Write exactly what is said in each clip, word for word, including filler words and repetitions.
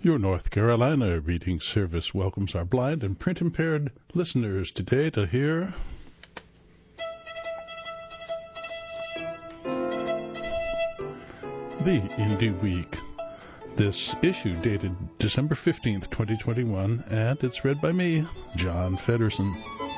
Your North Carolina reading service welcomes our blind and print-impaired listeners today to hear the Indie Week. This issue dated December fifteenth, twenty twenty-one, and it's read by me, John Feddersen.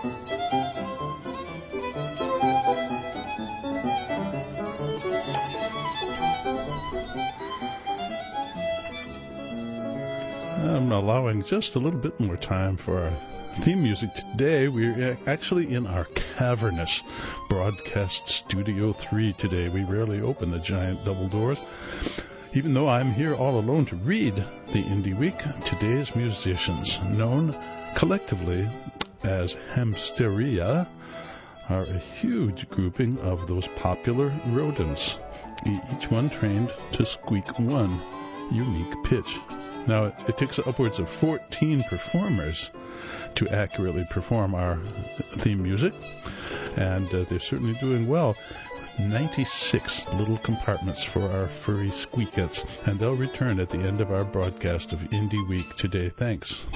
I'm allowing just a little bit more time for our theme music today. We're actually in our cavernous broadcast studio three today. We rarely open the giant double doors. Even though I'm here all alone to read the Indie Week, today's musicians, known collectively as Hamsteria, are a huge grouping of those popular rodents, each one trained to squeak one unique pitch. Now, it takes upwards of fourteen performers to accurately perform our theme music, and uh, they're certainly doing well. ninety-six little compartments for our furry squeakettes, and they'll return at the end of our broadcast of Indie Week today. Thanks.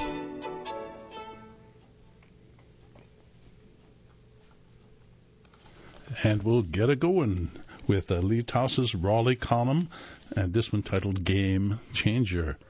And we'll get it going with uh, Lee Towse's Raleigh column, and this one titled Game Changer.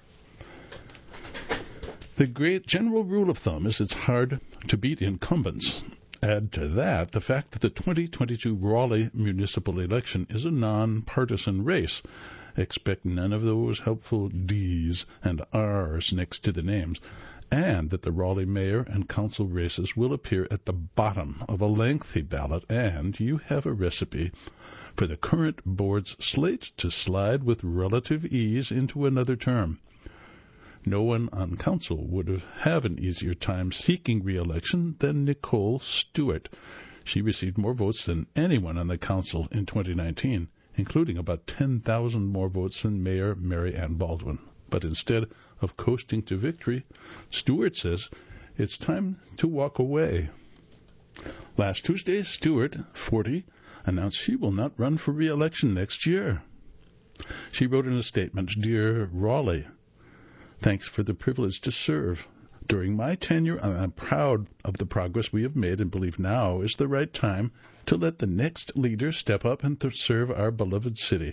The great general rule of thumb is it's hard to beat incumbents. Add to that the fact that the twenty twenty-two Raleigh municipal election is a non-partisan race. Expect none of those helpful D's and R's next to the names, and that the Raleigh mayor and council races will appear at the bottom of a lengthy ballot, and you have a recipe for the current board's slate to slide with relative ease into another term. No one on council would have, have an easier time seeking re-election than Nicole Stewart. She received more votes than anyone on the council in twenty nineteen, including about ten thousand more votes than Mayor Mary Ann Baldwin. But instead of coasting to victory, Stewart says it's time to walk away. Last Tuesday, Stewart, forty, announced she will not run for re-election next year. She wrote in a statement, "Dear Raleigh, thanks for the privilege to serve. During my tenure, I'm proud of the progress we have made and believe now is the right time to let the next leader step up and to serve our beloved city."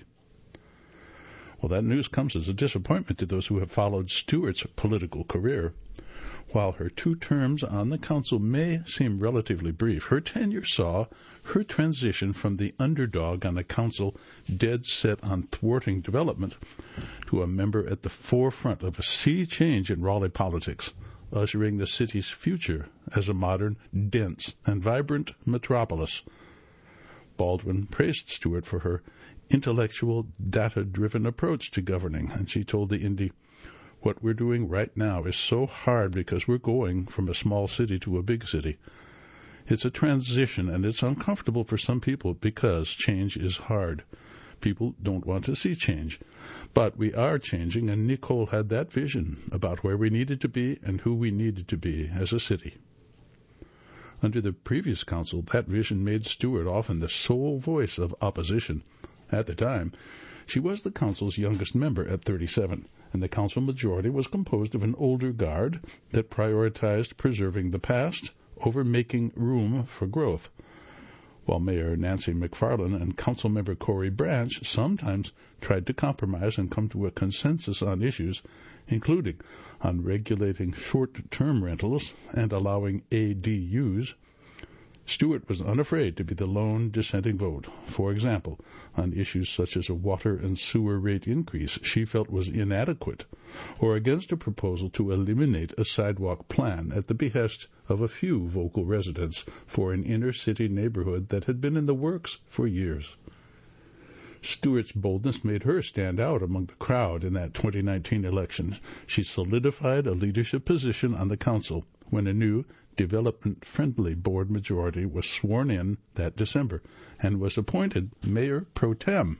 Well, that news comes as a disappointment to those who have followed Stewart's political career. While her two terms on the council may seem relatively brief, her tenure saw her transition from the underdog on the council dead set on thwarting development to a member at the forefront of a sea change in Raleigh politics, ushering the city's future as a modern, dense, and vibrant metropolis. Baldwin praised Stewart for her intellectual, data-driven approach to governing, and she told the Indie, "What we're doing right now is so hard because we're going from a small city to a big city. It's a transition, and it's uncomfortable for some people because change is hard. People don't want to see change. But we are changing, and Nicole had that vision about where we needed to be and who we needed to be as a city." Under the previous council, that vision made Stewart often the sole voice of opposition. At the time, she was the council's youngest member at thirty-seven, and the council majority was composed of an older guard that prioritized preserving the past over making room for growth, while Mayor Nancy McFarland and Councilmember Corey Branch sometimes tried to compromise and come to a consensus on issues, including on regulating short-term rentals and allowing A D Us. Stewart was unafraid to be the lone dissenting vote. For example, on issues such as a water and sewer rate increase she felt was inadequate, or against a proposal to eliminate a sidewalk plan at the behest of a few vocal residents for an inner-city neighborhood that had been in the works for years. Stewart's boldness made her stand out among the crowd in that twenty nineteen election. She solidified a leadership position on the council when a new development-friendly board majority was sworn in that December and was appointed mayor pro tem.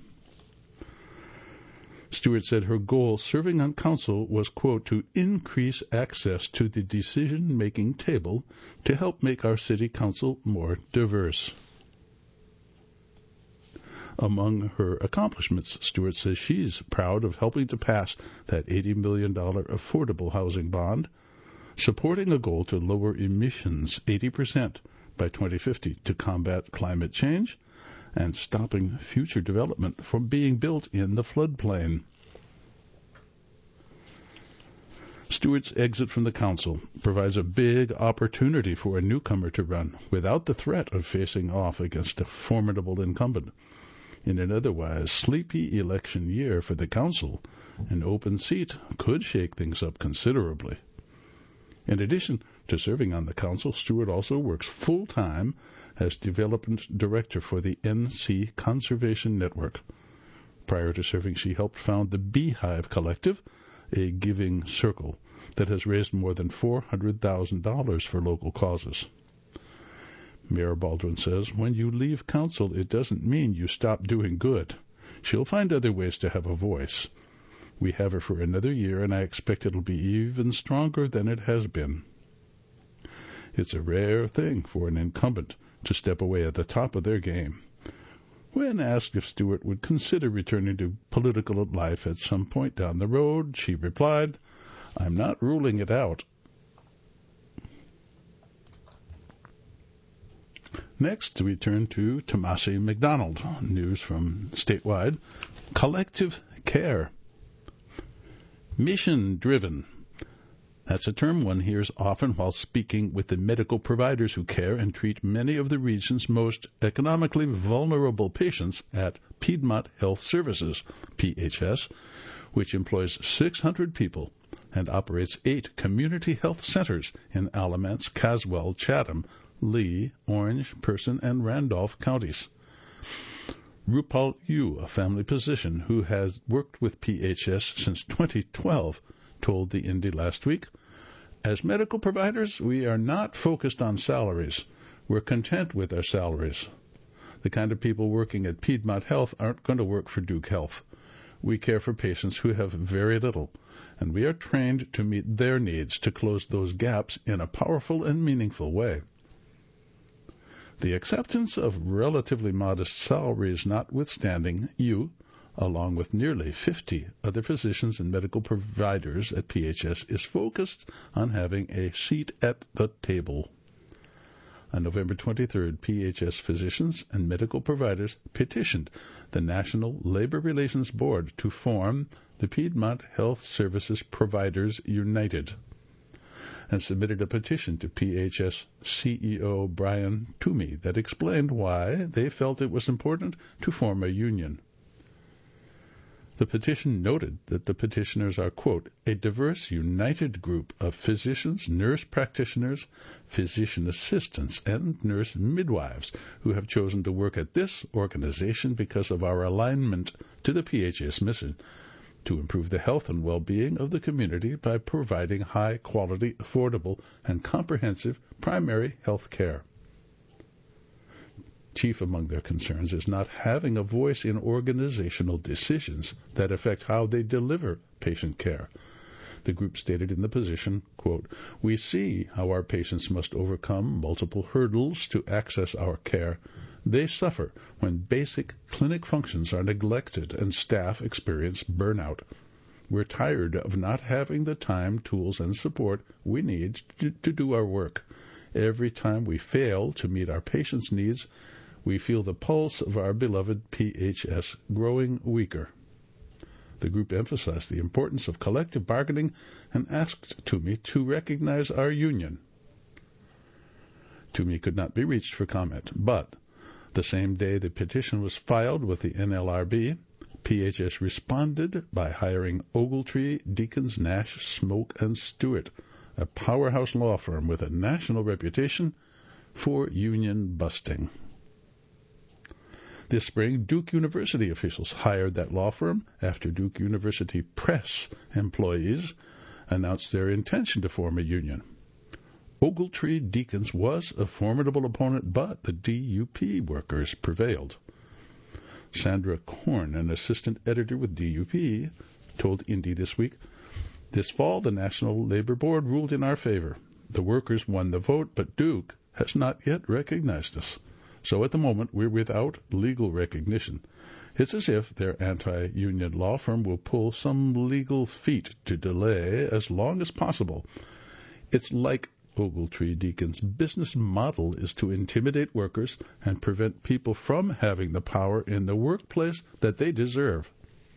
Stewart said her goal serving on council was, quote, to increase access to the decision-making table to help make our city council more diverse. Among her accomplishments, Stewart says she's proud of helping to pass that eighty million dollars affordable housing bond, supporting a goal to lower emissions eighty percent by twenty fifty to combat climate change, and stopping future development from being built in the floodplain. Stewart's exit from the council provides a big opportunity for a newcomer to run without the threat of facing off against a formidable incumbent. In an otherwise sleepy election year for the council, an open seat could shake things up considerably. In addition to serving on the council, Stewart also works full-time as development director for the N C Conservation Network. Prior to serving, she helped found the Beehive Collective, a giving circle that has raised more than four hundred thousand dollars for local causes. Mayor Baldwin says, when you leave council, it doesn't mean you stop doing good. She'll find other ways to have a voice. We have her for another year, and I expect it'll be even stronger than it has been. It's a rare thing for an incumbent to step away at the top of their game. When asked if Stewart would consider returning to political life at some point down the road, she replied, I'm not ruling it out. Next, we turn to Tomasi McDonald, news from statewide. Collective care. Mission-driven. That's a term one hears often while speaking with the medical providers who care and treat many of the region's most economically vulnerable patients at Piedmont Health Services, P H S, which employs six hundred people and operates eight community health centers in Alamance, Caswell, Chatham, Lee, Orange, Person, and Randolph counties. Rupal Yu, a family physician who has worked with P H S since twenty twelve, told the Indy last week, as medical providers, we are not focused on salaries. We're content with our salaries. The kind of people working at Piedmont Health aren't going to work for Duke Health. We care for patients who have very little, and we are trained to meet their needs to close those gaps in a powerful and meaningful way. The acceptance of relatively modest salaries notwithstanding, you, along with nearly fifty other physicians and medical providers at P H S, is focused on having a seat at the table. On November twenty-third, P H S physicians and medical providers petitioned the National Labor Relations Board to form the Piedmont Health Services Providers United and submitted a petition to P H S C E O Brian Toomey that explained why they felt it was important to form a union. The petition noted that the petitioners are, quote, a diverse, united group of physicians, nurse practitioners, physician assistants, and nurse midwives who have chosen to work at this organization because of our alignment to the P H S mission to improve the health and well-being of the community by providing high-quality, affordable, and comprehensive primary health care. Chief among their concerns is not having a voice in organizational decisions that affect how they deliver patient care. The group stated in the position, quote, we see how our patients must overcome multiple hurdles to access our care. They suffer when basic clinic functions are neglected and staff experience burnout. We're tired of not having the time, tools, and support we need to, to do our work. Every time we fail to meet our patients' needs, we feel the pulse of our beloved P H S growing weaker. The group emphasized the importance of collective bargaining and asked Toomey to recognize our union. Toomey could not be reached for comment, but the same day the petition was filed with the N L R B, P H S responded by hiring Ogletree, Deakins, Nash, Smoke, and Stewart, a powerhouse law firm with a national reputation for union busting. This spring, Duke University officials hired that law firm after Duke University Press employees announced their intention to form a union. Ogletree Deakins was a formidable opponent, but the D U P workers prevailed. Sandra Korn, an assistant editor with D U P, told Indy this week, this fall the National Labor Board ruled in our favor. The workers won the vote, but Duke has not yet recognized us. So at the moment, we're without legal recognition. It's as if their anti-union law firm will pull some legal feat to delay as long as possible. It's like Ogletree Deacon's business model is to intimidate workers and prevent people from having the power in the workplace that they deserve.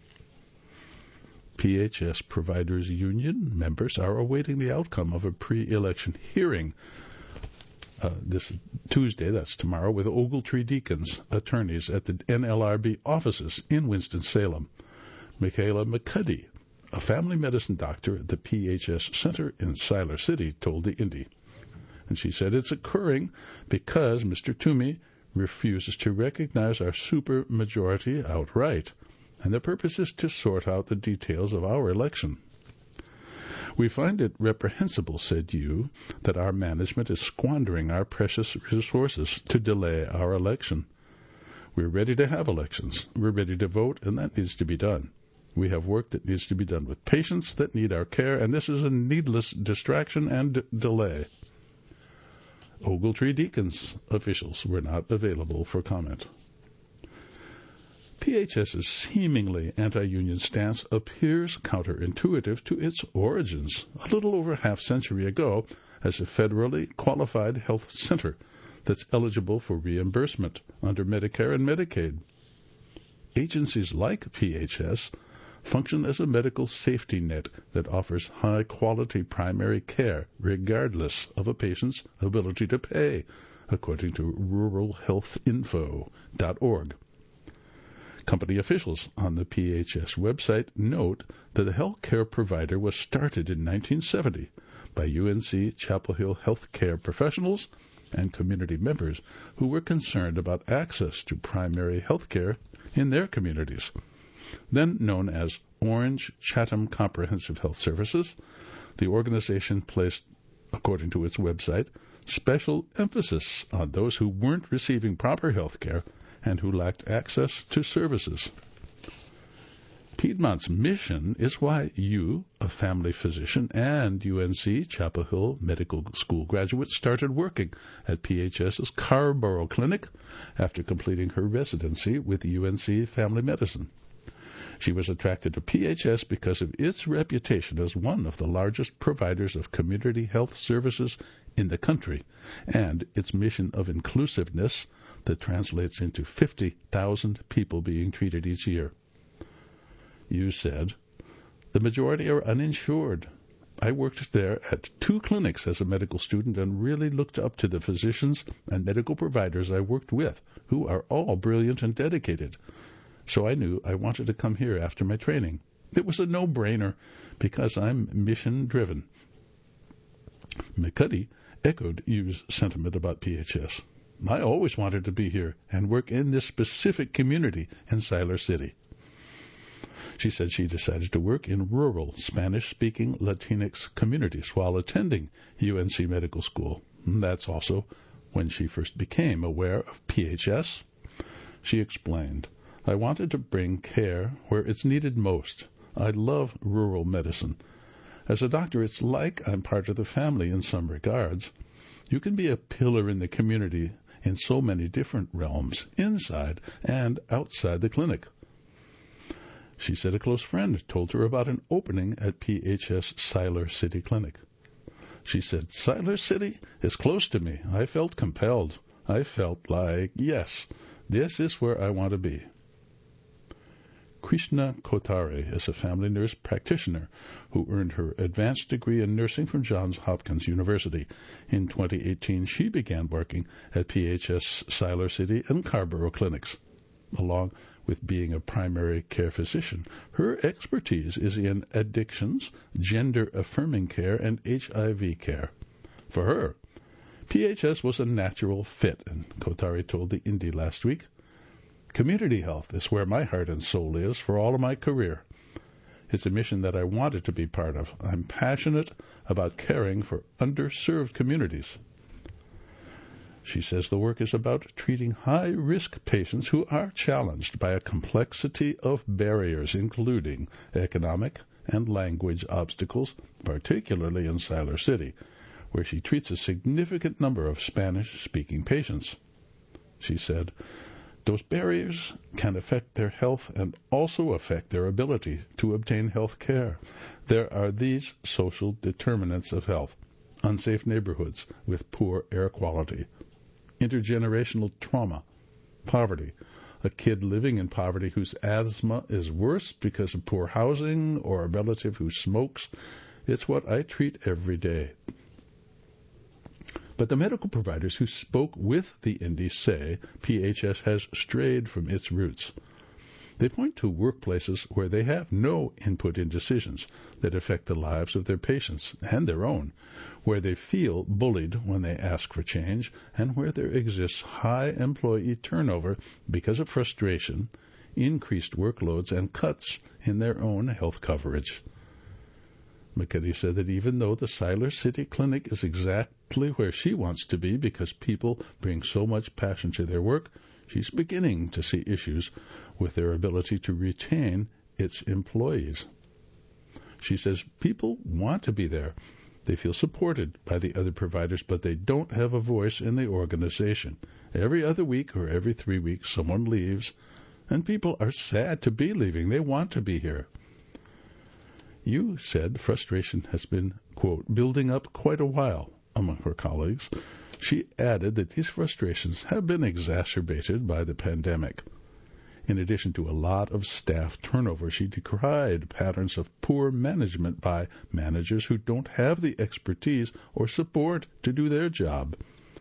P H S Providers Union members are awaiting the outcome of a pre-election hearing uh, this Tuesday, that's tomorrow, with Ogletree Deacon's attorneys at the N L R B offices in Winston-Salem. Michaela McCuddy, a family medicine doctor at the P H S Center in Siler City, told the Indy. And she said it's occurring because Mister Toomey refuses to recognize our supermajority outright, and the purpose is to sort out the details of our election. We find it reprehensible, said Yu, that our management is squandering our precious resources to delay our election. We're ready to have elections. We're ready to vote, and that needs to be done. We have work that needs to be done with patients that need our care, and this is a needless distraction and d- delay. Ogletree Deacons officials were not available for comment. PHS's seemingly anti-union stance appears counterintuitive to its origins a little over half century ago as a federally qualified health center that's eligible for reimbursement under Medicare and Medicaid. Agencies like P H S function as a medical safety net that offers high-quality primary care regardless of a patient's ability to pay, according to rural health info dot org. Company officials on the P H S website note that the health care provider was started in nineteen seventy by U N C Chapel Hill health care professionals and community members who were concerned about access to primary health care in their communities. Then known as Orange Chatham Comprehensive Health Services, the organization placed, according to its website, special emphasis on those who weren't receiving proper health care and who lacked access to services. Piedmont's mission is why you, a family physician and U N C Chapel Hill Medical School graduate, started working at PHS's Carborough Clinic after completing her residency with U N C Family Medicine. She was attracted to P H S because of its reputation as one of the largest providers of community health services in the country and its mission of inclusiveness that translates into fifty thousand people being treated each year. You said, the majority are uninsured. I worked there at two clinics as a medical student and really looked up to the physicians and medical providers I worked with, who are all brilliant and dedicated. So I knew I wanted to come here after my training. It was a no-brainer because I'm mission-driven. McCuddy echoed Yu's sentiment about P H S. I always wanted to be here and work in this specific community in Siler City. She said she decided to work in rural Spanish-speaking Latinx communities while attending U N C Medical School. That's also when she first became aware of P H S. She explained, I wanted to bring care where it's needed most. I love rural medicine. As a doctor, it's like I'm part of the family in some regards. You can be a pillar in the community in so many different realms, inside and outside the clinic. She said a close friend told her about an opening at P H S Siler City Clinic. She said, Siler City is close to me. I felt compelled. I felt like, yes, this is where I want to be. Krishna Kotare is a family nurse practitioner who earned her advanced degree in nursing from Johns Hopkins University. In twenty eighteen, she began working at P H S Siler City and Carborough clinics. Along with being a primary care physician, her expertise is in addictions, gender-affirming care, and H I V care. For her, P H S was a natural fit, and Kotare told the Indy last week, community health is where my heart and soul is for all of my career. It's a mission that I wanted to be part of. I'm passionate about caring for underserved communities. She says the work is about treating high-risk patients who are challenged by a complexity of barriers, including economic and language obstacles, particularly in Siler City, where she treats a significant number of Spanish-speaking patients. she said. Those barriers can affect their health and also affect their ability to obtain health care. There are these social determinants of health: unsafe neighborhoods with poor air quality, intergenerational trauma, poverty, a kid living in poverty whose asthma is worse because of poor housing, or a relative who smokes. It's what I treat every day. But the medical providers who spoke with the Indies say P H S has strayed from its roots. They point to workplaces where they have no input in decisions that affect the lives of their patients and their own, where they feel bullied when they ask for change, and where there exists high employee turnover because of frustration, increased workloads, and cuts in their own health coverage. McKinney said that even though the Siler City Clinic is exactly where she wants to be because people bring so much passion to their work, she's beginning to see issues with their ability to retain its employees. She says people want to be there. They feel supported by the other providers, but they don't have a voice in the organization. Every other week or every three weeks, someone leaves, and people are sad to be leaving. They want to be here. You said frustration has been, quote, building up quite a while among her colleagues. She added that these frustrations have been exacerbated by the pandemic. In addition to a lot of staff turnover, she decried patterns of poor management by managers who don't have the expertise or support to do their job.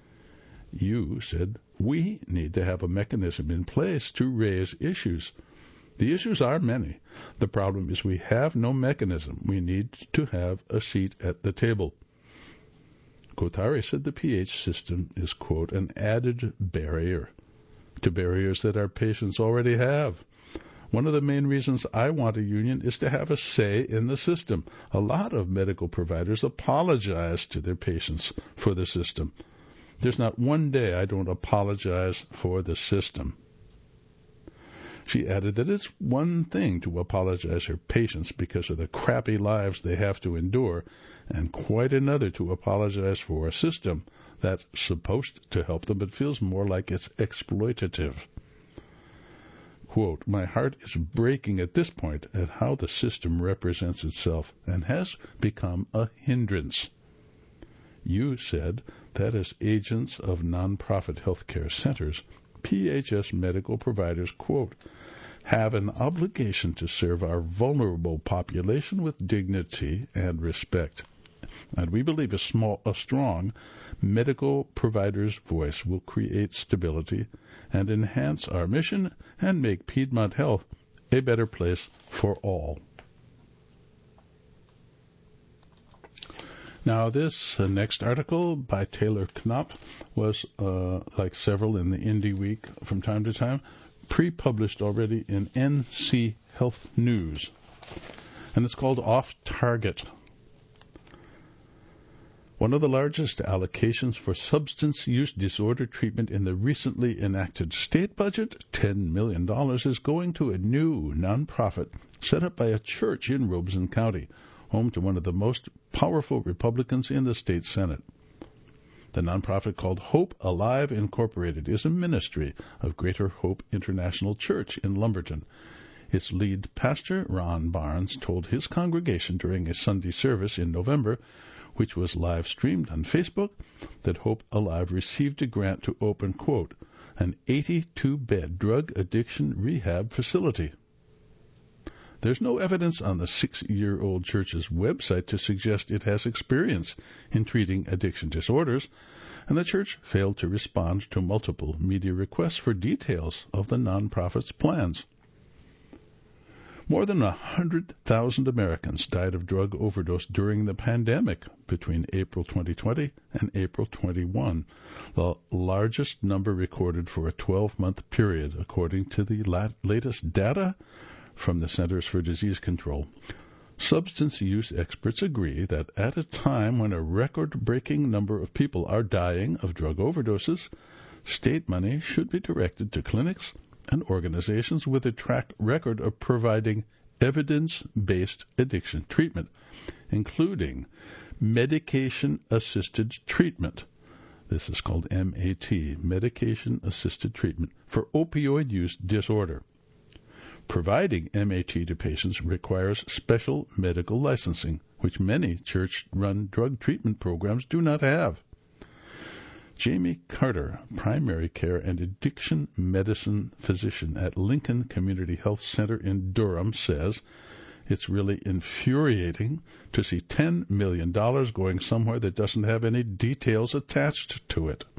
You said, we need to have a mechanism in place to raise issues. The issues are many. The problem is we have no mechanism. We need to have a seat at the table. Kotari said the P H system is, quote, an added barrier to barriers that our patients already have. One of the main reasons I want a union is to have a say in the system. A lot of medical providers apologize to their patients for the system. There's not one day I don't apologize for the system. She added that it's one thing to apologize to her patients because of the crappy lives they have to endure, and quite another to apologize for a system that's supposed to help them but feels more like it's exploitative. Quote, my heart is breaking at this point at how the system represents itself and has become a hindrance. You said that as agents of nonprofit healthcare centers, P H S medical providers, quote, have an obligation to serve our vulnerable population with dignity and respect. And we believe a small, a strong medical provider's voice will create stability and enhance our mission and make Piedmont Health a better place for all. Now, this uh, next article by Taylor Knopf was, uh, like several in the Indie Week from time to time, pre-published already in N C Health News. And it's called Off Target. One of the largest allocations for substance use disorder treatment in the recently enacted state budget, ten million dollars, is going to a new nonprofit set up by a church in Robeson County, home to one of the most powerful Republicans in the state Senate. The nonprofit, called Hope Alive Incorporated, is a ministry of Greater Hope International Church in Lumberton. Its lead pastor, Ron Barnes, told his congregation during a Sunday service in November, which was live-streamed on Facebook, that Hope Alive received a grant to open, quote, an eighty-two bed drug addiction rehab facility. There's no evidence on the six-year-old church's website to suggest it has experience in treating addiction disorders, and the church failed to respond to multiple media requests for details of the nonprofit's plans. More than one hundred thousand Americans died of drug overdose during the pandemic between April twenty twenty and April twenty-one, the largest number recorded for a twelve-month period, according to the lat- latest data from the Centers for Disease Control. Substance use experts agree that at a time when a record-breaking number of people are dying of drug overdoses, state money should be directed to clinics and organizations with a track record of providing evidence-based addiction treatment, including medication-assisted treatment, This is called M A T, medication-assisted treatment for opioid use disorder. Providing M A T to patients requires special medical licensing, which many church-run drug treatment programs do not have. Jamie Carter, primary care and addiction medicine physician at Lincoln Community Health Center in Durham, says it's really infuriating to see ten million dollars going somewhere that doesn't have any details attached to it.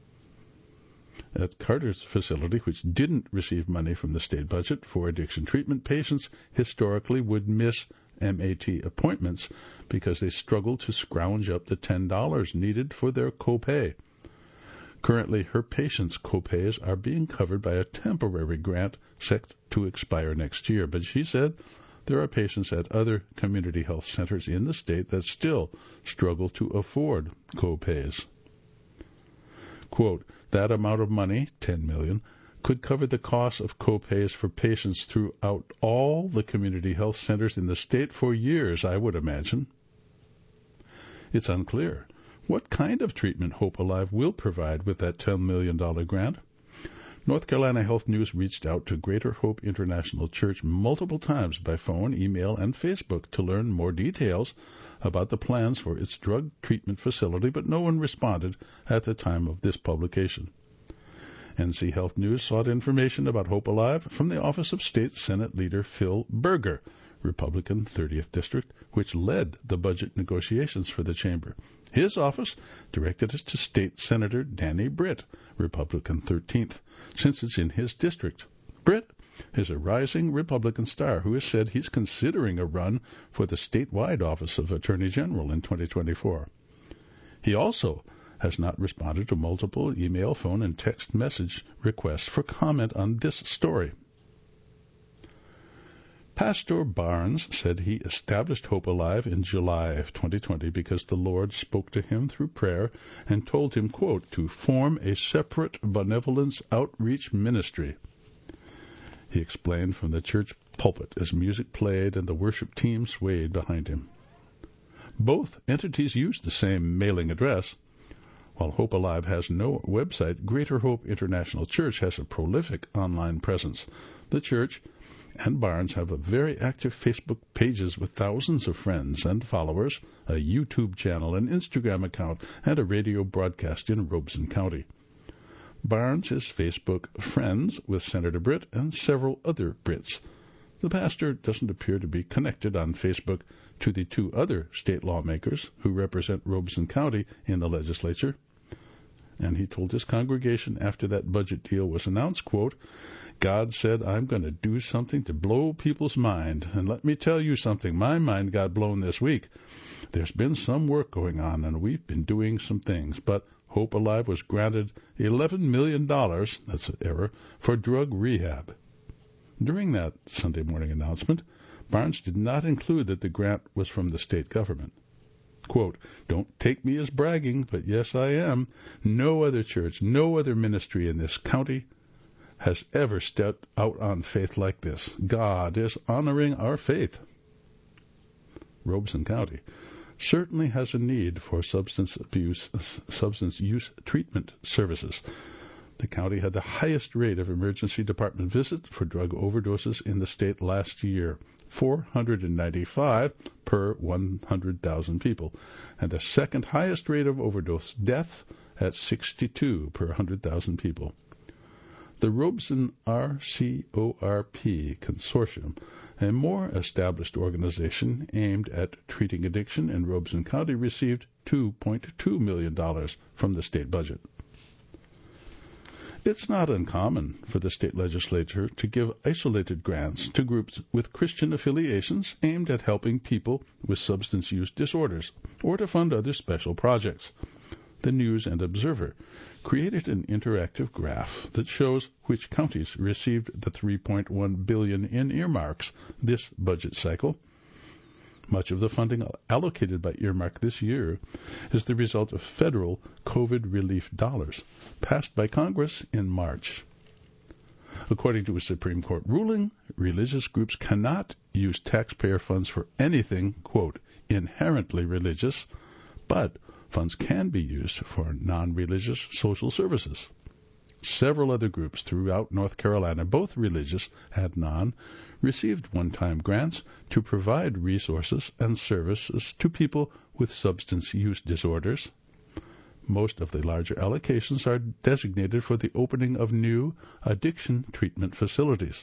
At Carter's facility, which didn't receive money from the state budget for addiction treatment, patients historically would miss M A T appointments because they struggled to scrounge up the ten dollars needed for their copay. Currently, her patients' copays are being covered by a temporary grant set to expire next year, but she said there are patients at other community health centers in the state that still struggle to afford copays. Quote, that amount of money, ten million dollars, could cover the cost of copays for patients throughout all the community health centers in the state for years, I would imagine. It's unclear what kind of treatment Hope Alive will provide with that ten million dollars grant. North Carolina Health News reached out to Greater Hope International Church multiple times by phone, email, and Facebook to learn more details about the plans for its drug treatment facility, but no one responded at the time of this publication. N C Health News sought information about Hope Alive from the office of State Senate Leader Phil Berger, Republican thirtieth District, which led the budget negotiations for the chamber. His office directed us to State Senator Danny Britt, Republican thirteenth, since it's in his district. Britt is a rising Republican star who has said he's considering a run for the statewide office of Attorney General in twenty twenty-four. He also has not responded to multiple email, phone, and text message requests for comment on this story. Pastor Barnes said he established Hope Alive in July of twenty twenty because the Lord spoke to him through prayer and told him, quote, to form a separate benevolence outreach ministry. He explained from the church pulpit as music played and the worship team swayed behind him. Both entities used the same mailing address. While Hope Alive has no website, Greater Hope International Church has a prolific online presence. The church and Barnes have a very active Facebook pages with thousands of friends and followers, a YouTube channel, an Instagram account, and a radio broadcast in Robeson County. Barnes is Facebook friends with Senator Britt and several other Brits. The pastor doesn't appear to be connected on Facebook to the two other state lawmakers who represent Robeson County in the legislature. And he told his congregation after that budget deal was announced, quote, God said, I'm going to do something to blow people's mind. And let me tell you something, my mind got blown this week. There's been some work going on, and we've been doing some things. But Hope Alive was granted eleven million dollars, that's an error, for drug rehab. During that Sunday morning announcement, Barnes did not include that the grant was from the state government. Quote, don't take me as bragging, but yes, I am. No other church, no other ministry in this county has ever stepped out on faith like this. God is honoring our faith. Robeson County certainly has a need for substance abuse, substance use treatment services. The county had the highest rate of emergency department visits for drug overdoses in the state last year, four hundred ninety-five per one hundred thousand people, and the second highest rate of overdose deaths at sixty-two per one hundred thousand people. The Robeson R C O R P Consortium, a more established organization aimed at treating addiction in Robeson County, received two point two million dollars from the state budget. It's not uncommon for the state legislature to give isolated grants to groups with Christian affiliations aimed at helping people with substance use disorders or to fund other special projects. The News and Observer created an interactive graph that shows which counties received the three point one billion dollars in earmarks this budget cycle. Much of the funding allocated by earmark this year is the result of federal COVID relief dollars passed by Congress in March. According to a Supreme Court ruling, religious groups cannot use taxpayer funds for anything, quote, inherently religious, but Funds can be used for non-religious social services. Several other groups throughout North Carolina, both religious and non, received one-time grants to provide resources and services to people with substance use disorders. Most of the larger allocations are designated for the opening of new addiction treatment facilities.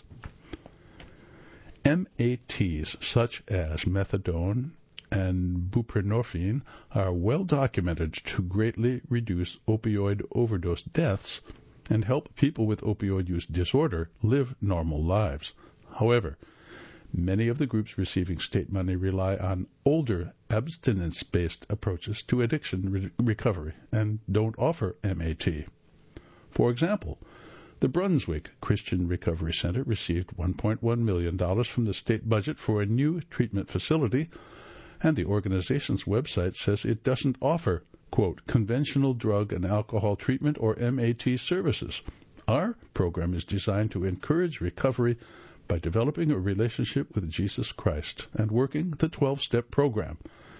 M A Ts such as methadone and buprenorphine are well documented to greatly reduce opioid overdose deaths and help people with opioid use disorder live normal lives. However, many of the groups receiving state money rely on older abstinence-based approaches to addiction re- recovery and don't offer M A T. For example, the Brunswick Christian Recovery Center received one point one million dollars from the state budget for a new treatment facility, and the organization's website says it doesn't offer, quote, conventional drug and alcohol treatment or M A T services. Our program is designed to encourage recovery by developing a relationship with Jesus Christ and working the twelve-step program.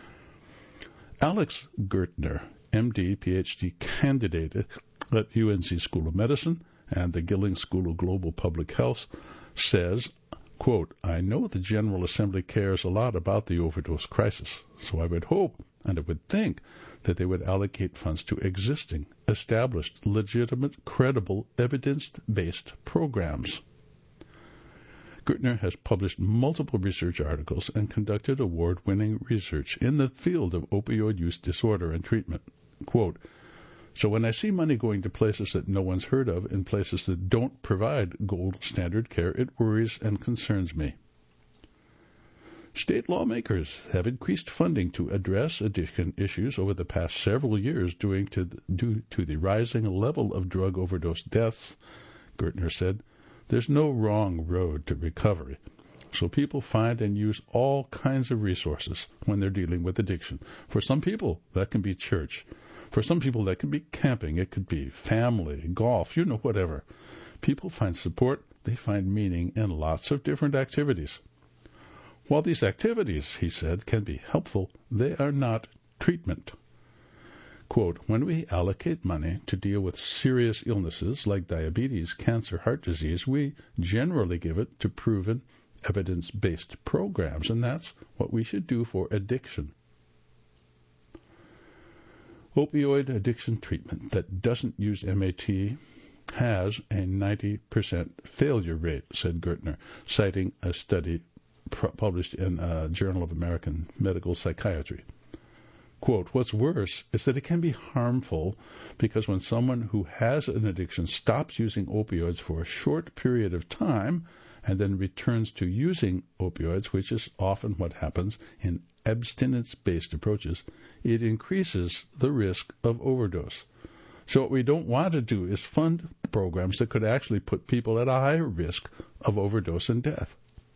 Alex Gertner, M D, P H D candidate at U N C School of Medicine and the Gilling School of Global Public Health, says, quote, I know the General Assembly cares a lot about the overdose crisis, so I would hope and I would think that they would allocate funds to existing, established, legitimate, credible, evidence-based programs. Gertner has published multiple research articles and conducted award-winning research in the field of opioid use disorder and treatment. Quote, so when I see money going to places that no one's heard of and places that don't provide gold standard care, it worries and concerns me. State lawmakers have increased funding to address addiction issues over the past several years due to the, due to the rising level of drug overdose deaths, Gertner said. There's no wrong road to recovery. So people find and use all kinds of resources when they're dealing with addiction. For some people, that can be church. For some people, that could be camping. It could be family, golf, you know, whatever. People find support. They find meaning in lots of different activities. While these activities, he said, can be helpful, they are not treatment. Quote, when we allocate money to deal with serious illnesses like diabetes, cancer, heart disease, we generally give it to proven, evidence-based programs, and that's what we should do for addiction. Opioid addiction treatment that doesn't use M A T has a ninety percent failure rate, said Gertner, citing a study pr- published in a Journal of American Medical Psychiatry. Quote, what's worse is that it can be harmful because when someone who has an addiction stops using opioids for a short period of time and then returns to using opioids, which is often what happens in abstinence-based approaches, it increases the risk of overdose. So what we don't want to do is fund programs that could actually put people at a higher risk of overdose and death.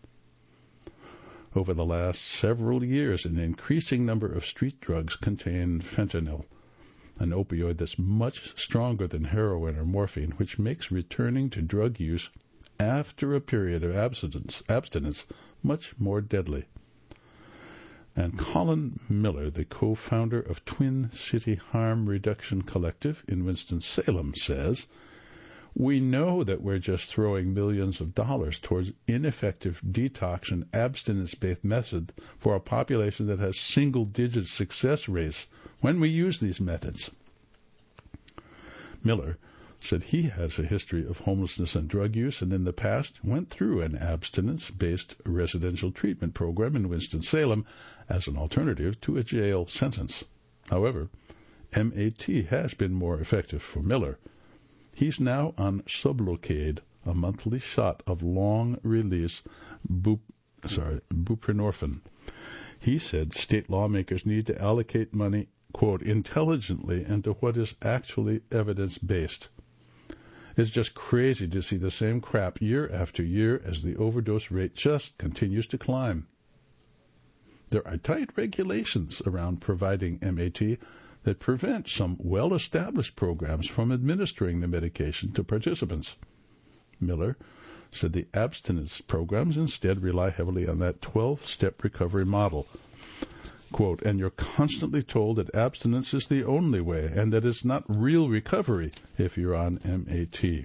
Over the last several years, an increasing number of street drugs contain fentanyl, an opioid that's much stronger than heroin or morphine, which makes returning to drug use after a period of abstinence, abstinence much more deadly. And Colin Miller, the co-founder of Twin City Harm Reduction Collective in Winston-Salem, says, we know that we're just throwing millions of dollars towards ineffective detox and abstinence-based methods for a population that has single-digit success rates when we use these methods. Miller said he has a history of homelessness and drug use and in the past went through an abstinence-based residential treatment program in Winston-Salem as an alternative to a jail sentence. However, M A T has been more effective for Miller. He's now on Sublocade, a monthly shot of long-release bup- sorry, buprenorphine. He said state lawmakers need to allocate money, quote, intelligently into what is actually evidence-based. It's just crazy to see the same crap year after year as the overdose rate just continues to climb. There are tight regulations around providing M A T that prevent some well-established programs from administering the medication to participants. Miller said the abstinence programs instead rely heavily on that twelve-step recovery model. Quote, and you're constantly told that abstinence is the only way and that it's not real recovery if you're on M A T.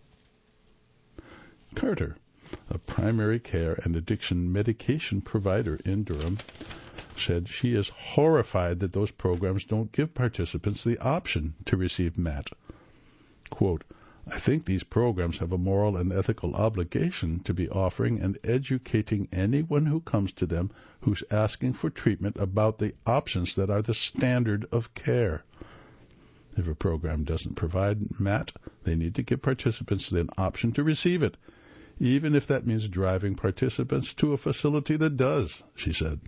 Carter, a primary care and addiction medication provider in Durham, said she is horrified that those programs don't give participants the option to receive M A T. Quote, I think these programs have a moral and ethical obligation to be offering and educating anyone who comes to them who's asking for treatment about the options that are the standard of care. If a program doesn't provide M A T, they need to give participants an option to receive it, even if that means driving participants to a facility that does, she said.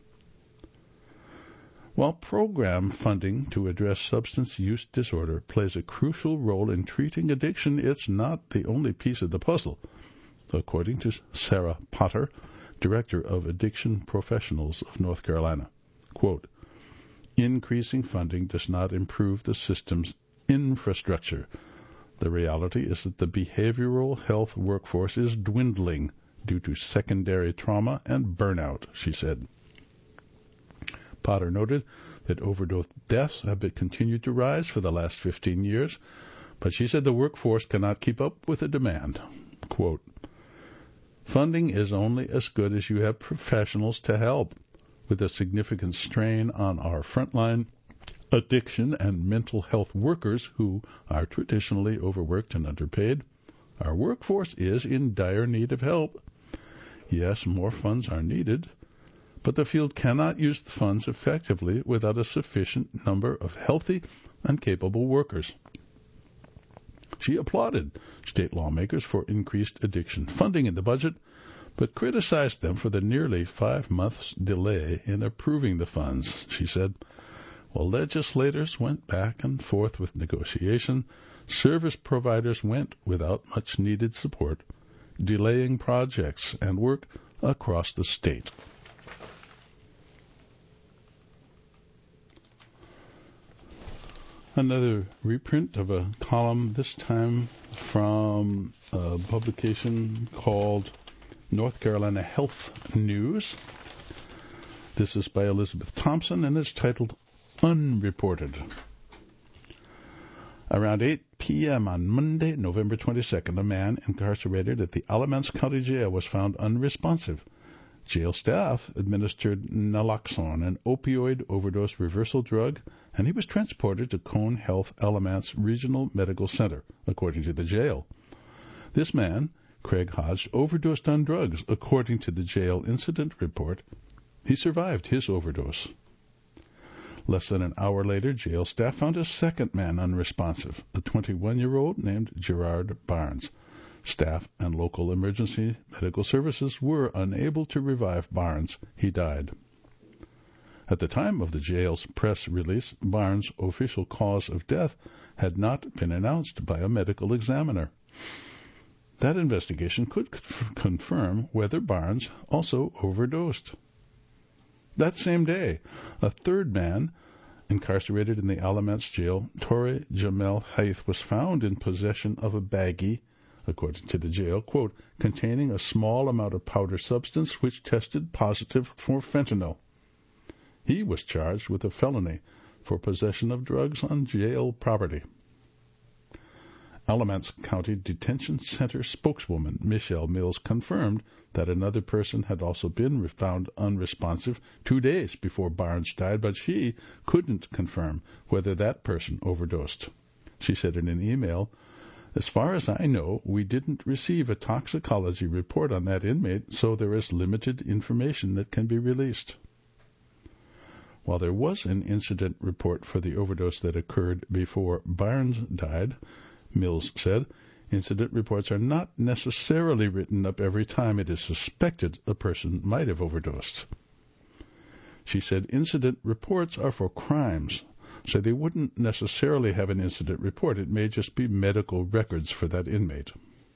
While program funding to address substance use disorder plays a crucial role in treating addiction, it's not the only piece of the puzzle, according to Sarah Potter, Director of Addiction Professionals of North Carolina. Quote, increasing funding does not improve the system's infrastructure. The reality is that the behavioral health workforce is dwindling due to secondary trauma and burnout, she said. Potter noted that overdose deaths have been continued to rise for the last fifteen years, but she said the workforce cannot keep up with the demand. Quote, funding is only as good as you have professionals to help. With a significant strain on our frontline addiction and mental health workers who are traditionally overworked and underpaid, our workforce is in dire need of help. Yes, more funds are needed, but the field cannot use the funds effectively without a sufficient number of healthy and capable workers. She applauded state lawmakers for increased addiction funding in the budget, but criticized them for the nearly five months delay in approving the funds. She said, while legislators went back and forth with negotiation, service providers went without much needed support, delaying projects and work across the state. Another reprint of a column, this time from a publication called North Carolina Health News. This is by Elizabeth Thompson and is titled Unreported. Around eight p.m. on Monday, November twenty-second, a man incarcerated at the Alamance County Jail was found unresponsive. Jail staff administered naloxone, an opioid overdose reversal drug, and he was transported to Cone Health Alamance Regional Medical Center, according to the jail. This man, Craig Hodge, overdosed on drugs, according to the jail incident report. He survived his overdose. Less than an hour later, jail staff found a second man unresponsive, a twenty-one-year-old named Gerard Barnes. Staff and local emergency medical services were unable to revive Barnes. He died. At the time of the jail's press release, Barnes' official cause of death had not been announced by a medical examiner. That investigation could conf- confirm whether Barnes also overdosed. That same day, a third man incarcerated in the Alamance jail, Torrey Jamel Haith, was found in possession of a baggie, according to the jail, quote, containing a small amount of powder substance which tested positive for fentanyl. He was charged with a felony for possession of drugs on jail property. Alamance County Detention Center spokeswoman Michelle Mills confirmed that another person had also been found unresponsive two days before Barnes died, but she couldn't confirm whether that person overdosed. She said in an email, as far as I know, we didn't receive a toxicology report on that inmate, so there is limited information that can be released. While there was an incident report for the overdose that occurred before Barnes died, Mills said, incident reports are not necessarily written up every time it is suspected a person might have overdosed. She said incident reports are for crimes, so they wouldn't necessarily have an incident report. It may just be medical records for that inmate.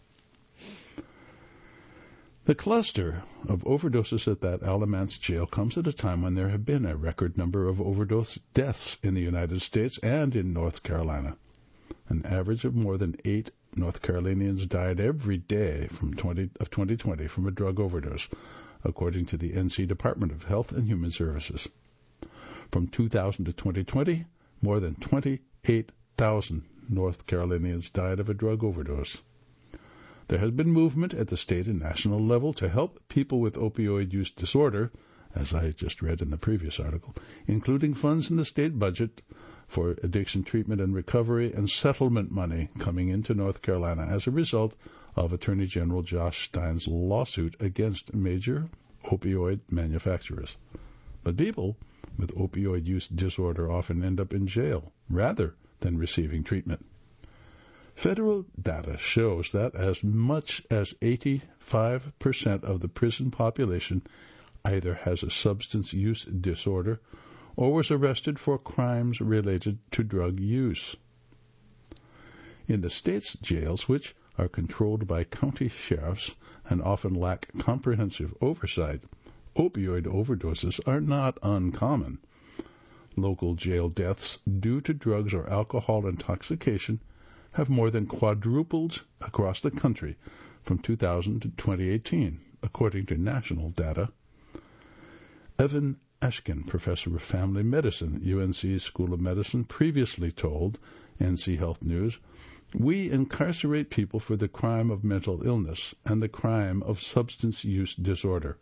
The cluster of overdoses at that Alamance jail comes at a time when there have been a record number of overdose deaths in the United States and in North Carolina. An average of more than eight North Carolinians died every day from twenty of twenty twenty from a drug overdose, according to the N C Department of Health and Human Services. From two thousand to twenty twenty, more than twenty-eight thousand North Carolinians died of a drug overdose. There has been movement at the state and national level to help people with opioid use disorder, as I just read in the previous article, including funds in the state budget for addiction treatment and recovery and settlement money coming into North Carolina as a result of Attorney General Josh Stein's lawsuit against major opioid manufacturers. But people with opioid use disorder often end up in jail rather than receiving treatment. Federal data shows that as much as eighty-five percent of the prison population either has a substance use disorder or was arrested for crimes related to drug use. In the state's jails, which are controlled by county sheriffs and often lack comprehensive oversight, opioid overdoses are not uncommon. Local jail deaths due to drugs or alcohol intoxication have more than quadrupled across the country from two thousand to twenty eighteen, according to national data. Evan Ashkin, professor of family medicine, U N C School of Medicine, previously told N C Health News, "We incarcerate people for the crime of mental illness and the crime of substance use disorder.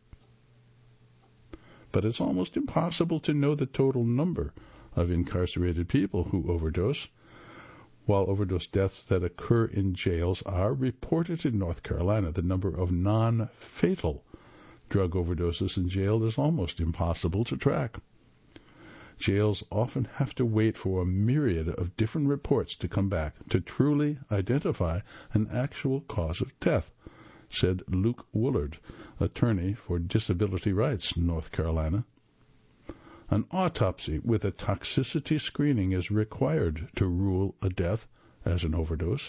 But it's almost impossible to know the total number of incarcerated people who overdose. While overdose deaths that occur in jails are reported in North Carolina, the number of non-fatal drug overdoses in jail is almost impossible to track. Jails often have to wait for a myriad of different reports to come back to truly identify an actual cause of death," said Luke Woolard, attorney for Disability Rights, North Carolina. An autopsy with a toxicity screening is required to rule a death as an overdose.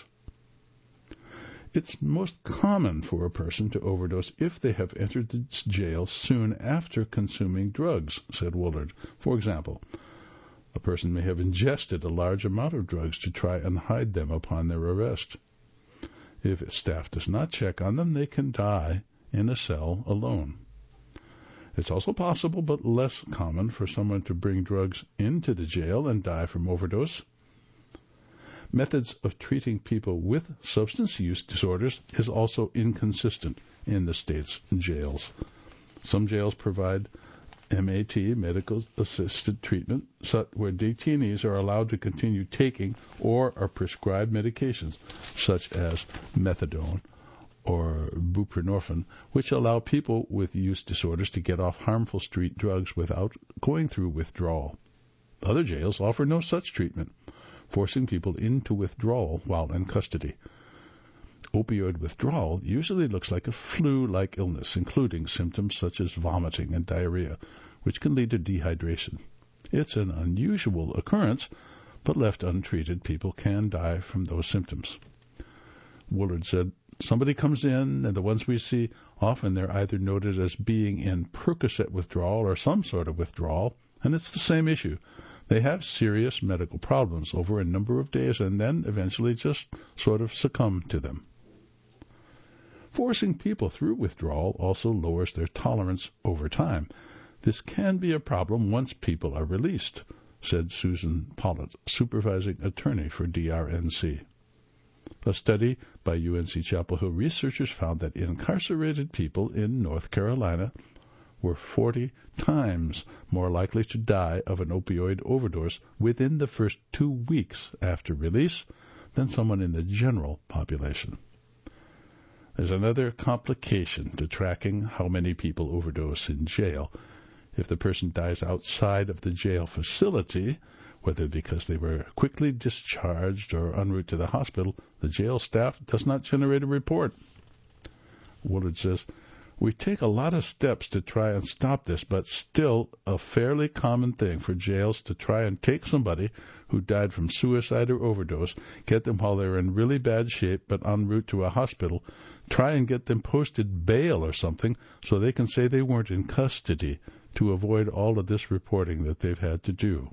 It's most common for a person to overdose if they have entered the jail soon after consuming drugs, said Woolard. For example, a person may have ingested a large amount of drugs to try and hide them upon their arrest. If staff does not check on them, they can die in a cell alone. It's also possible, but less common, for someone to bring drugs into the jail and die from overdose. Methods of treating people with substance use disorders is also inconsistent in the state's jails. Some jails provide M A T, medical-assisted treatment, where detainees are allowed to continue taking or are prescribed medications such as methadone or buprenorphine, which allow people with use disorders to get off harmful street drugs without going through withdrawal. Other jails offer no such treatment, forcing people into withdrawal while in custody. Opioid withdrawal usually looks like a flu-like illness, including symptoms such as vomiting and diarrhea, which can lead to dehydration. It's an unusual occurrence, but left untreated, people can die from those symptoms. Woolard said, "Somebody comes in, and the ones we see, often they're either noted as being in Percocet withdrawal or some sort of withdrawal, and it's the same issue. They have serious medical problems over a number of days and then eventually just sort of succumb to them." Forcing people through withdrawal also lowers their tolerance over time. This can be a problem once people are released, said Susan Pollitt, supervising attorney for D R N C. A study by U N C Chapel Hill researchers found that incarcerated people in North Carolina were forty times more likely to die of an opioid overdose within the first two weeks after release than someone in the general population. There's another complication to tracking how many people overdose in jail. If the person dies outside of the jail facility, whether because they were quickly discharged or en route to the hospital, the jail staff does not generate a report. Woolard says, "We take a lot of steps to try and stop this, but still a fairly common thing for jails to try and take somebody who died from suicide or overdose, get them while they're in really bad shape but en route to a hospital, try and get them posted bail or something so they can say they weren't in custody to avoid all of this reporting that they've had to do."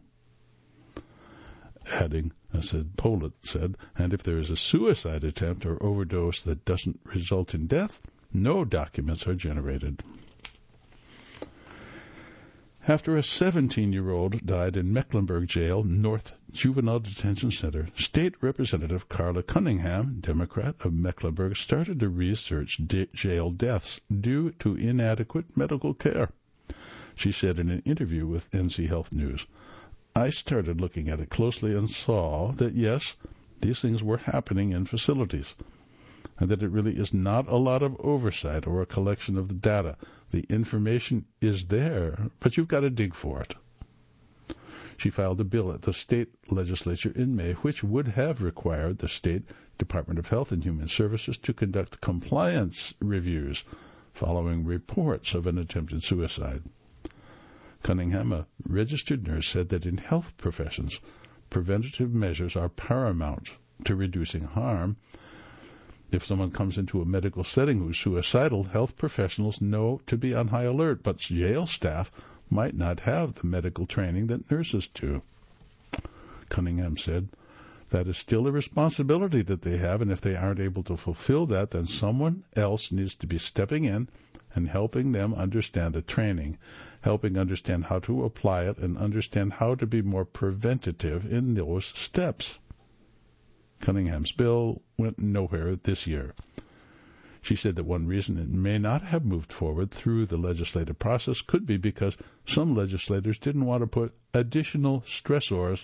Adding, I said, Pollitt said, "And if there is a suicide attempt or overdose that doesn't result in death, no documents are generated." After a seventeen-year-old died in Mecklenburg Jail, North Juvenile Detention Center, State Representative Carla Cunningham, Democrat of Mecklenburg, started to research de- jail deaths due to inadequate medical care. She said in an interview with N C Health News, "I started looking at it closely and saw that, yes, these things were happening in facilities, and that it really is not a lot of oversight or a collection of the data. The information is there, but you've got to dig for it." She filed a bill at the state legislature in May, which would have required the State Department of Health and Human Services to conduct compliance reviews following reports of an attempted suicide. Cunningham, a registered nurse, said that in health professions, preventative measures are paramount to reducing harm. If someone comes into a medical setting who's suicidal, health professionals know to be on high alert, but jail staff might not have the medical training that nurses do. Cunningham said, "That is still a responsibility that they have, and if they aren't able to fulfill that, then someone else needs to be stepping in and helping them understand the training, helping understand how to apply it, and understand how to be more preventative in those steps." Cunningham's bill went nowhere this year. She said that one reason it may not have moved forward through the legislative process could be because some legislators didn't want to put additional stressors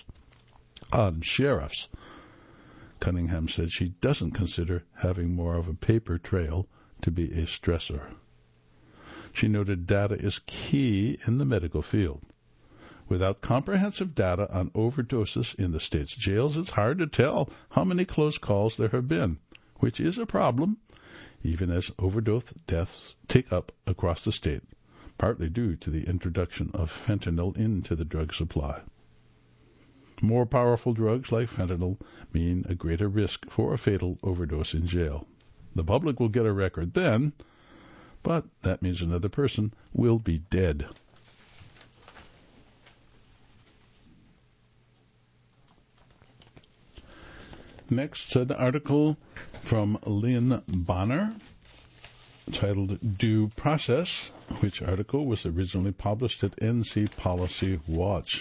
on sheriffs. Cunningham said she doesn't consider having more of a paper trail to be a stressor. She noted data is key in the medical field. Without comprehensive data on overdoses in the state's jails, it's hard to tell how many close calls there have been, which is a problem, even as overdose deaths tick up across the state, partly due to the introduction of fentanyl into the drug supply. More powerful drugs like fentanyl mean a greater risk for a fatal overdose in jail. The public will get a record then, but that means another person will be dead. Next, an article from Lynn Bonner titled Due Process, which article was originally published at N C Policy Watch.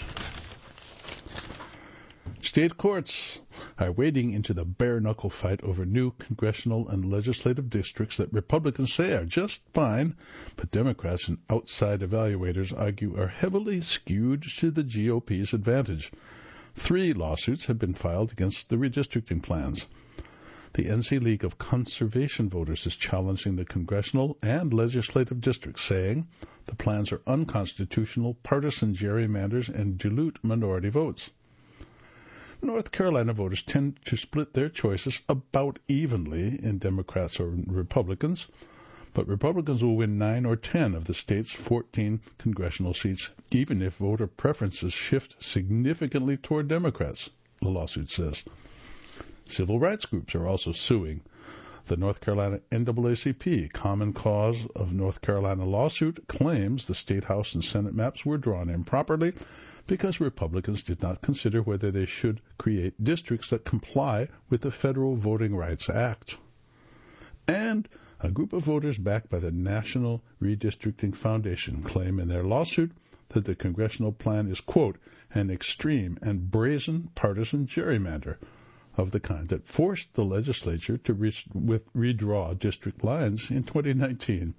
State courts are wading into the bare-knuckle fight over new congressional and legislative districts that Republicans say are just fine, but Democrats and outside evaluators argue are heavily skewed to the G O P's advantage. Three lawsuits have been filed against the redistricting plans. The N C League of Conservation Voters is challenging the congressional and legislative districts, saying the plans are unconstitutional, partisan gerrymanders, and dilute minority votes. North Carolina voters tend to split their choices about evenly in Democrats or Republicans, but Republicans will win nine or ten of the state's fourteen congressional seats, even if voter preferences shift significantly toward Democrats, the lawsuit says. Civil rights groups are also suing. The North Carolina N double A C P, Common Cause of North Carolina lawsuit, claims the state House and Senate maps were drawn improperly because Republicans did not consider whether they should create districts that comply with the Federal Voting Rights Act. And a group of voters backed by the National Redistricting Foundation claim in their lawsuit that the congressional plan is, quote, an extreme and brazen partisan gerrymander of the kind that forced the legislature to re- with redraw district lines in twenty nineteen.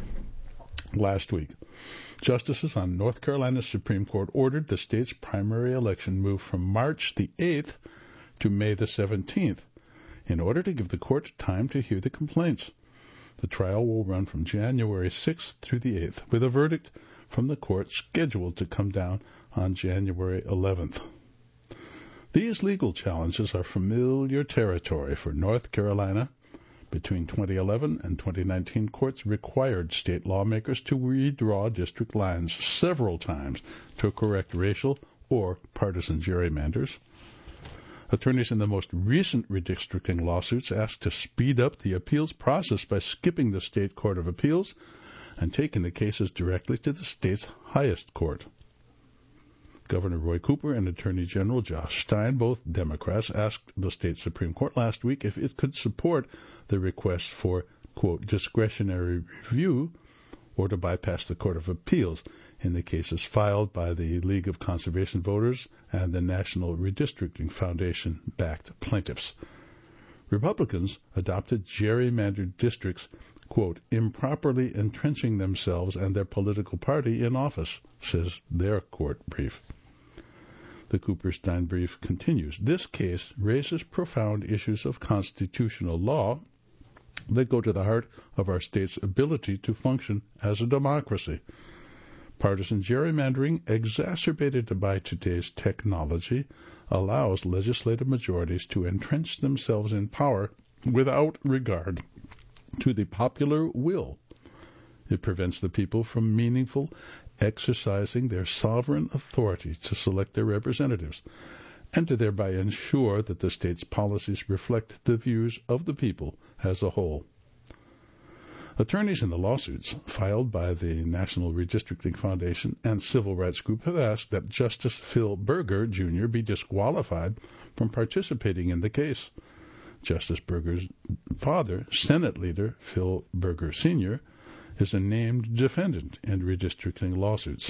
Last week, justices on North Carolina's Supreme Court ordered the state's primary election moved from March the eighth to May the seventeenth in order to give the court time to hear the complaints. The trial will run from January sixth through the eighth, with a verdict from the court scheduled to come down on January eleventh. These legal challenges are familiar territory for North Carolina. Between twenty eleven and twenty nineteen, courts required state lawmakers to redraw district lines several times to correct racial or partisan gerrymanders. Attorneys in the most recent redistricting lawsuits asked to speed up the appeals process by skipping the State Court of Appeals and taking the cases directly to the state's highest court. Governor Roy Cooper and Attorney General Josh Stein, both Democrats, asked the state Supreme Court last week if it could support the request for, quote, discretionary review or to bypass the Court of Appeals in the cases filed by the League of Conservation Voters and the National Redistricting Foundation-backed plaintiffs. Republicans adopted gerrymandered districts, quote, improperly entrenching themselves and their political party in office, says their court brief. The Cooper-Stein brief continues. This case raises profound issues of constitutional law that go to the heart of our state's ability to function as a democracy. Partisan gerrymandering, exacerbated by today's technology, allows legislative majorities to entrench themselves in power without regard to the popular will. It prevents the people from meaningful exercising their sovereign authority to select their representatives and to thereby ensure that the state's policies reflect the views of the people as a whole. Attorneys in the lawsuits filed by the National Redistricting Foundation and Civil Rights Group have asked that Justice Phil Berger, Junior be disqualified from participating in the case. Justice Berger's father, Senate leader Phil Berger, Senior, is a named defendant in redistricting lawsuits.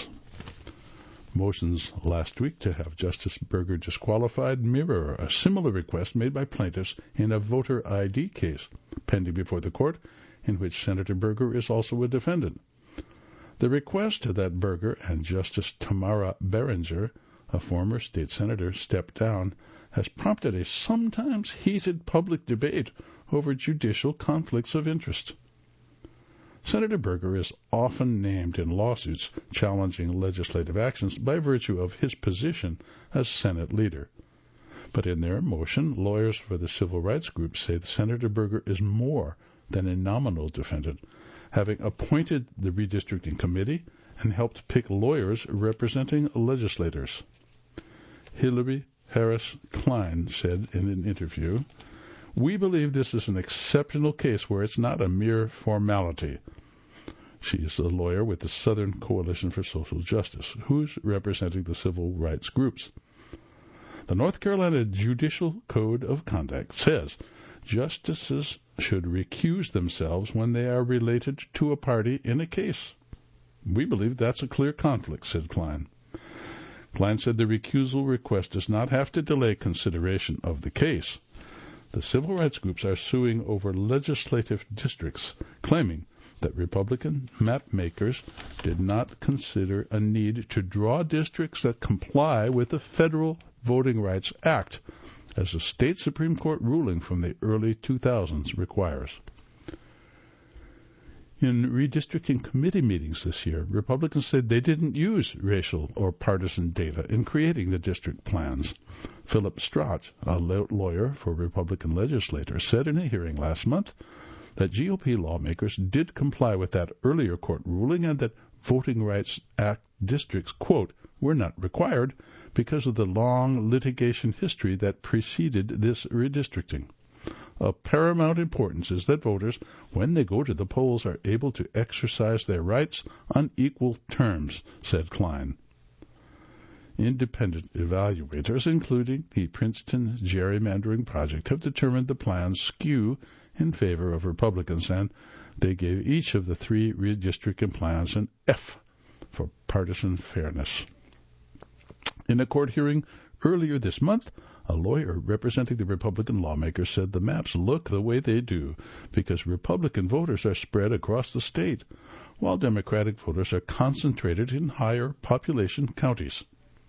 Motions last week to have Justice Berger disqualified mirror a similar request made by plaintiffs in a voter I D case pending before the court, in which Senator Berger is also a defendant. The request that Berger and Justice Tamara Berenger, a former state senator, step down has prompted a sometimes heated public debate over judicial conflicts of interest. Senator Berger is often named in lawsuits challenging legislative actions by virtue of his position as Senate leader. But in their motion, lawyers for the civil rights group say that Senator Berger is more than a nominal defendant, having appointed the redistricting committee and helped pick lawyers representing legislators. Hillary Harris Klein said in an interview, "We believe this is an exceptional case where it's not a mere formality." She is a lawyer with the Southern Coalition for Social Justice, who's representing the civil rights groups. The North Carolina Judicial Code of Conduct says justices should recuse themselves when they are related to a party in a case. We believe that's a clear conflict, said Klein. Klein said the recusal request does not have to delay consideration of the case. The civil rights groups are suing over legislative districts, claiming that Republican map makers did not consider a need to draw districts that comply with the Federal Voting Rights Act, as a state Supreme Court ruling from the early two thousands requires. In redistricting committee meetings this year, Republicans said they didn't use racial or partisan data in creating the district plans. Philip Strott, a lawyer for Republican legislators, said in a hearing last month that G O P lawmakers did comply with that earlier court ruling and that Voting Rights Act districts, quote, were not required because of the long litigation history that preceded this redistricting. Of paramount importance is that voters, when they go to the polls, are able to exercise their rights on equal terms, said Klein. Independent evaluators, including the Princeton Gerrymandering Project, have determined the plans skew in favor of Republicans, and they gave each of the three redistricting plans an F for partisan fairness. In a court hearing earlier this month, a lawyer representing the Republican lawmakers said the maps look the way they do because Republican voters are spread across the state, while Democratic voters are concentrated in higher population counties.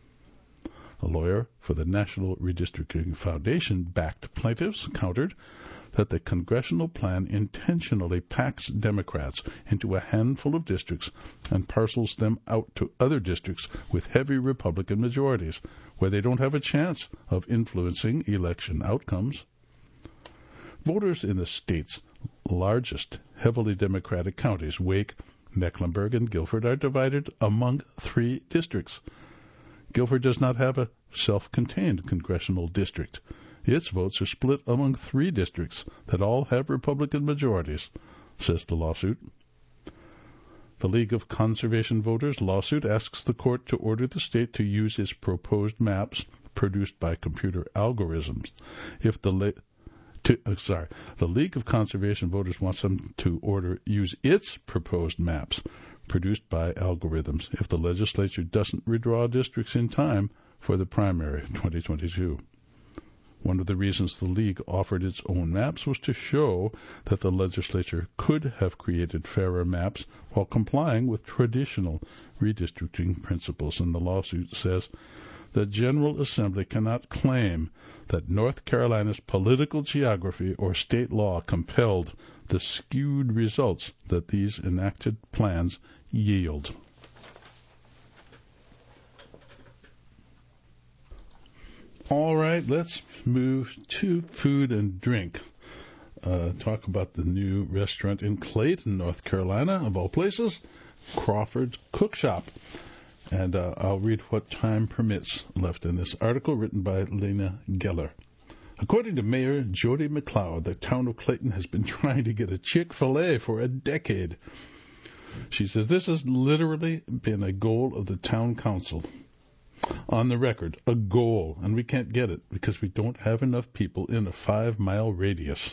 A lawyer for the National Redistricting Foundation-backed plaintiffs countered that the congressional plan intentionally packs Democrats into a handful of districts and parcels them out to other districts with heavy Republican majorities, where they don't have a chance of influencing election outcomes. Voters in the state's largest heavily Democratic counties, Wake, Mecklenburg, and Guilford, are divided among three districts. Guilford does not have a self-contained congressional district. Its votes are split among three districts that all have Republican majorities, says the lawsuit. The League of Conservation Voters lawsuit asks the court to order the state to use its proposed maps produced by computer algorithms. If the la- to, uh, sorry, the League of Conservation Voters wants them to order use its proposed maps produced by algorithms if the legislature doesn't redraw districts in time for the primary twenty twenty-two. One of the reasons the League offered its own maps was to show that the legislature could have created fairer maps while complying with traditional redistricting principles. And the lawsuit says the General Assembly cannot claim that North Carolina's political geography or state law compelled the skewed results that these enacted plans yield. All right, let's move to food and drink. Uh, talk about the new restaurant in Clayton, North Carolina, of all places, Crawford's Cook Shop. And uh, I'll read what time permits left in this article written by Lena Geller. According to Mayor Jody McLeod, the town of Clayton has been trying to get a Chick-fil-A for a decade. She says this has literally been a goal of the town council. On the record, a goal, and we can't get it because we don't have enough people in a five-mile radius.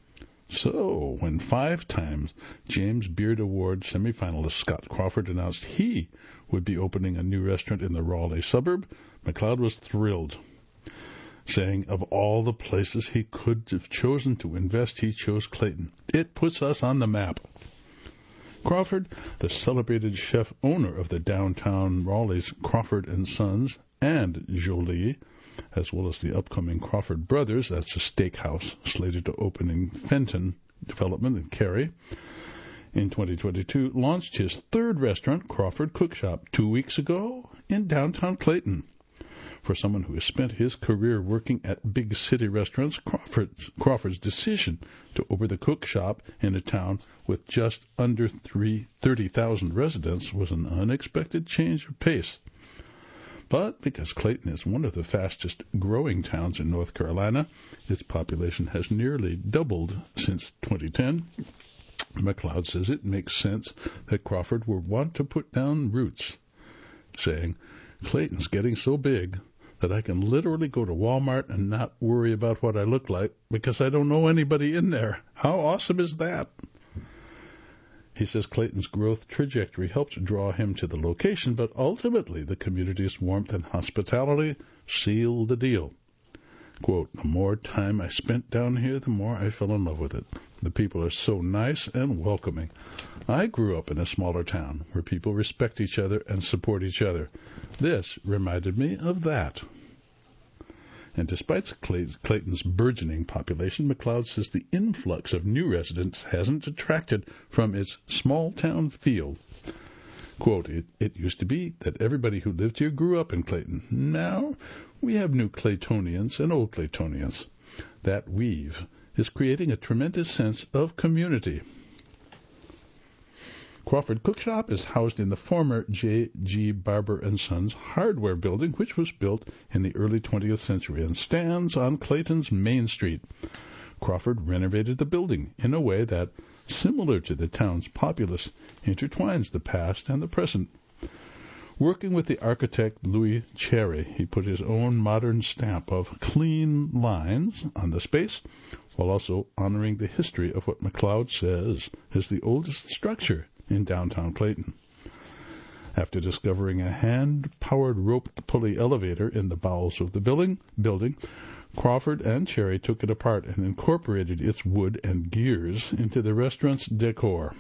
So, when five times James Beard Award semifinalist Scott Crawford announced he would be opening a new restaurant in the Raleigh suburb, McLeod was thrilled, saying of all the places he could have chosen to invest, he chose Clayton. It puts us on the map. Crawford, the celebrated chef owner of the downtown Raleigh's Crawford and Sons and Jolie, as well as the upcoming Crawford Brothers, that's a steakhouse slated to open in Fenton Development in Cary, in twenty twenty-two, launched his third restaurant, Crawford Cook Shop, two weeks ago in downtown Clayton. For someone who has spent his career working at big city restaurants, Crawford's, Crawford's decision to open the cook shop in a town with just under thirty thousand residents was an unexpected change of pace. But because Clayton is one of the fastest growing towns in North Carolina, its population has nearly doubled since twenty ten. McLeod says it makes sense that Crawford would want to put down roots, saying, Clayton's getting so big that I can literally go to Walmart and not worry about what I look like because I don't know anybody in there. How awesome is that? He says Clayton's growth trajectory helped draw him to the location, but ultimately the community's warmth and hospitality sealed the deal. Quote, the more time I spent down here, the more I fell in love with it. The people are so nice and welcoming. I grew up in a smaller town where people respect each other and support each other. This reminded me of that. And despite Clayton's burgeoning population, McLeod says the influx of new residents hasn't detracted from its small-town feel. Quote, it, it used to be that everybody who lived here grew up in Clayton. Now we have new Claytonians and old Claytonians. That weave is creating a tremendous sense of community. Crawford Cook Shop is housed in the former J G Barber and Sons hardware building, which was built in the early twentieth century and stands on Clayton's Main Street. Crawford renovated the building in a way that, similar to the town's populace, intertwines the past and the present. Working with the architect Louis Cherry, he put his own modern stamp of clean lines on the space, while also honoring the history of what McLeod says is the oldest structure in downtown Clayton. After discovering a hand-powered rope pulley elevator in the bowels of the building, building, Crawford and Cherry took it apart and incorporated its wood and gears into the restaurant's decor.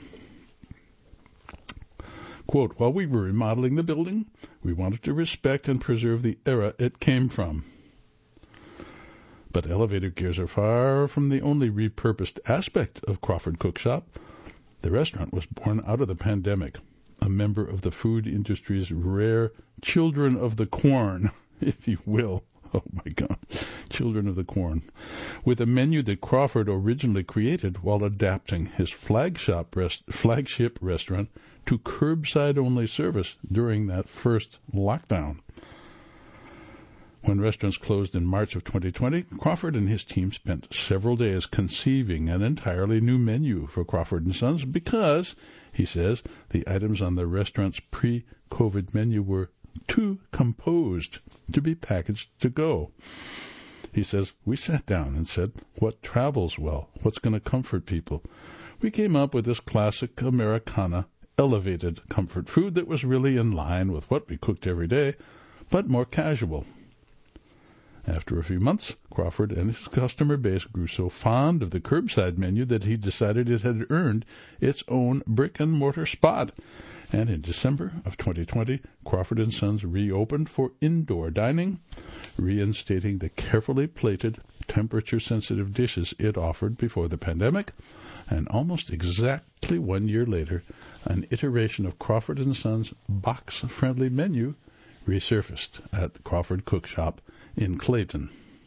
Quote, while we were remodeling the building, we wanted to respect and preserve the era it came from. But elevator gears are far from the only repurposed aspect of Crawford Cook Shop. The restaurant was born out of the pandemic, a member of the food industry's rare children of the corn, if you will. Oh, my God. Children of the corn. With a menu that Crawford originally created while adapting his flagship, rest, flagship restaurant to curbside-only service during that first lockdown. When restaurants closed in March of twenty twenty, Crawford and his team spent several days conceiving an entirely new menu for Crawford and Sons because, he says, the items on the restaurant's pre-COVID menu were too composed to be packaged to go. He says, we sat down and said, what travels well? What's going to comfort people? We came up with this classic Americana elevated comfort food that was really in line with what we cooked every day, but more casual. After a few months, Crawford and his customer base grew so fond of the curbside menu that he decided it had earned its own brick-and-mortar spot. And in December of twenty twenty, Crawford and Sons reopened for indoor dining, reinstating the carefully plated, temperature-sensitive dishes it offered before the pandemic. And almost exactly one year later, an iteration of Crawford and Sons' box-friendly menu resurfaced at the Crawford Cook Shop in Clayton.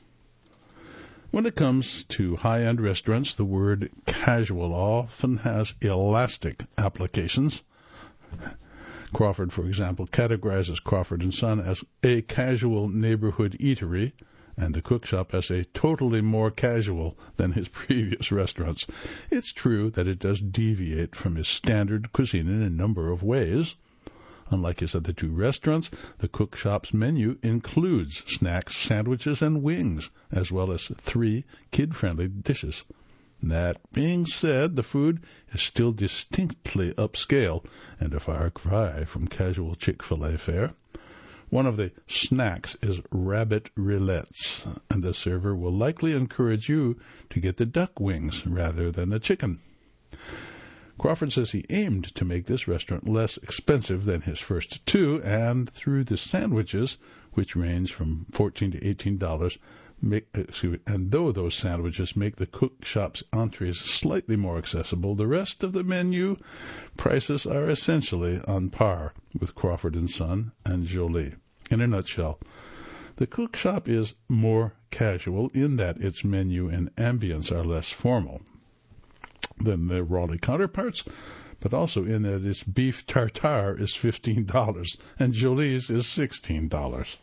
When it comes to high-end restaurants, the word casual often has elastic applications. Crawford, for example, categorizes Crawford and Son as a casual neighborhood eatery, and the cook shop as a totally more casual than his previous restaurants. It's true that it does deviate from his standard cuisine in a number of ways. Unlike his other two restaurants, the cook shop's menu includes snacks, sandwiches, and wings, as well as three kid-friendly dishes. That being said, the food is still distinctly upscale and a far cry from casual Chick-fil-A fare. One of the snacks is rabbit rillettes, and the server will likely encourage you to get the duck wings rather than the chicken. Crawford says he aimed to make this restaurant less expensive than his first two, and through the sandwiches, which range from fourteen dollars to eighteen dollars, make, excuse me, and though those sandwiches make the cook shop's entrees slightly more accessible, the rest of the menu prices are essentially on par with Crawford and Son and Jolie. In a nutshell, the cook shop is more casual in that its menu and ambience are less formal than their Raleigh counterparts, but also in that its beef tartare is fifteen dollars and Jolie's is sixteen dollars.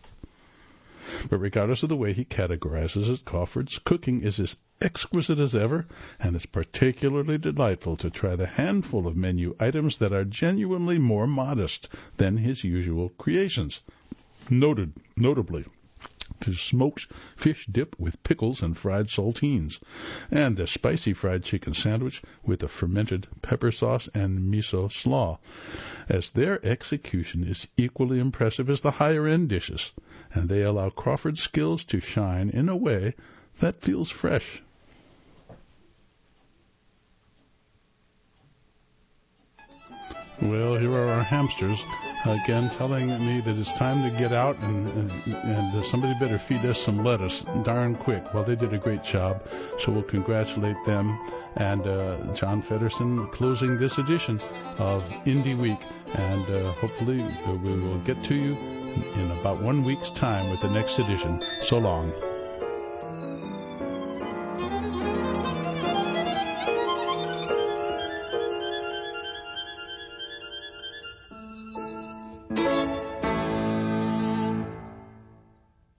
But regardless of the way he categorizes it, Crawford's cooking is as exquisite as ever, and it's particularly delightful to try the handful of menu items that are genuinely more modest than his usual creations. Noted, notably, the smoked fish dip with pickles and fried saltines, and the spicy fried chicken sandwich with a fermented pepper sauce and miso slaw, as their execution is equally impressive as the higher-end dishes, and they allow Crawford's skills to shine in a way that feels fresh. Well, here are our hamsters, again telling me that it's time to get out and, and, and uh, somebody better feed us some lettuce darn quick. Well, they did a great job, so we'll congratulate them. And uh, John Feddersen closing this edition of Indie Week, and uh, hopefully we will get to you in about one week's time with the next edition. So long.